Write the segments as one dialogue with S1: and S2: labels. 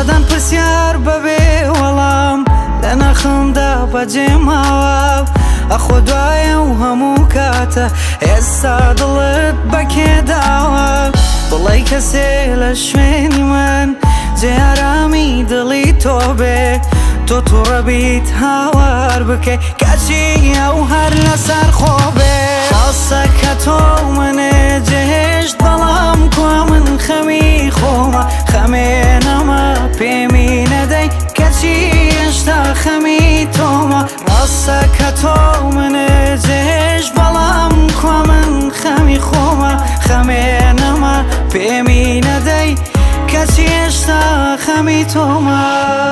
S1: دەدەن پرسیار بەبێ وەڵام لە نەخمدا بەجێماوە ئەخۆ دوایە و هەموو کاتە ئێستا دڵت بەکێداوە بڵێ کەسێ لە شوێنی من جێرامی دڵی تۆ بێ تۆ تووڕەبیت هاوار بکەی کەچی ئەو هەر لەسەر خۆ بێ ڕاستە کە تۆ منێ جێهێشت بەڵام کوا من خەمی خۆمە خەمێنەمە پێمی نەدەی کەچی هێشتا خەمی تۆمە ڕاستە کە تۆ منێ جێهێشت بەڵام کوا من خەمی خۆمە خەمێنەمە پێمی نەدەی کەچی هێشتا خەمی تۆمە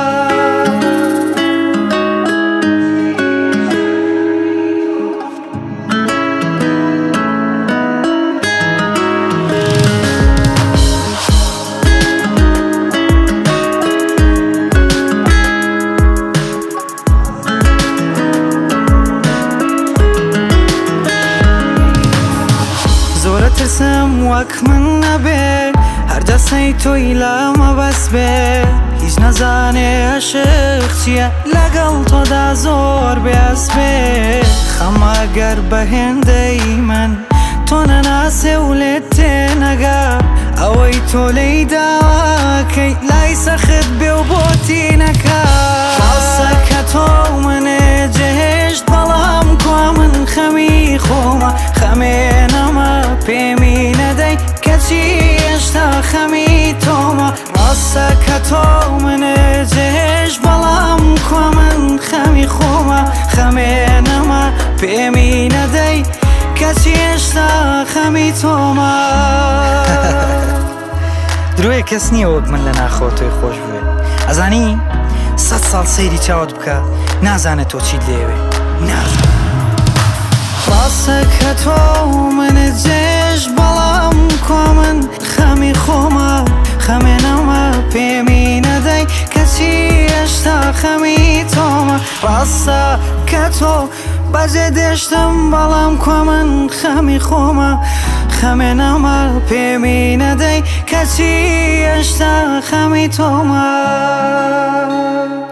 S1: ترسم وەک من نەبێ هەردەستەی تۆی لەمە بەس بێ هیچ نەزانێ عشق چییە لەگەڵ تۆدا زۆر بێس بێ خەمەگەر بە هێندەی من تۆ نەناسێ و لێت تێنەگا ئەوەی تۆ لێی داواکەی لای سەخت بێ و بۆتی نەکا ڕاستە کە تۆ منێ جێهێشت بەڵام کوا من خەمی خۆمە خەمێنەمە پێمی نەدەی کەچی هێشتا خەمی تۆمە ڕاستە کە تۆ منێ جێهێشت بەڵام کوا من خەمی خۆمە خەمێنەمە پێمی نەدەی کەچی هێشتا خەمی تۆمە درۆیە کەس نییە وەک من لە ناخۆ تۆی خۆش بوێ ئەزانی 100 ساڵ سەیری چاوت بکە نازانێت تۆ چیت لێوێ نازانێت ڕاستە کە تۆ منت جێش بەڵام کوا من خەمی خۆمە خەمێنەمە پێمی نەدەی کەچی هێشتا خەمی تۆمە ڕاستە کە تۆ بەجێ دێشتم بەڵام کوا من خەمی خۆمە خەمێنەمە پێمی نەدەی کەچی هێشتا خەمی تۆمە